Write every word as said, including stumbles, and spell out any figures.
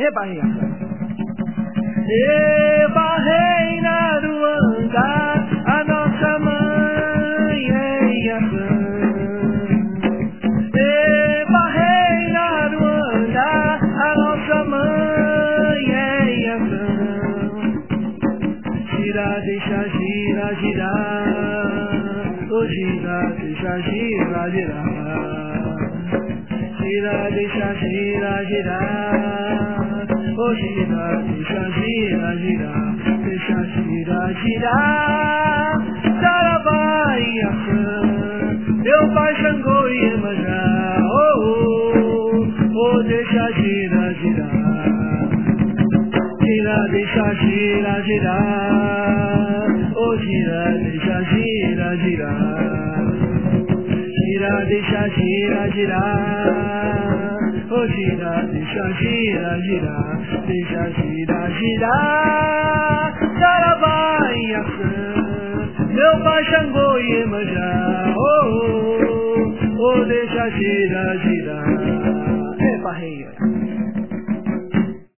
Eba, Eba, reina do andar, a nossa mãe é Iaçã. Eba, reina do andar, a nossa mãe é Iaçã. Gira, deixa, gira, girar, oh, gira, deixa, gira, girar. Gira, deixa, gira, girar, oh, gira, deixa, gira, girar, deixa, gira, girar. Saravá, Iaçã, meu pai Xangô e Iemanjá, oh, oh, oh, deixa, gira, girar. Gira, deixa, gira, girar, oh, gira, deixa, gira, girar. Gira, deixa, gira, girar, oh, gira, deixa, gira, girar, deixa, gira, girar. Saravá, Iaçã, meu pai Xangô e Iemanjá, oh, oh, oh, deixa, gira, girar. Epa, rei.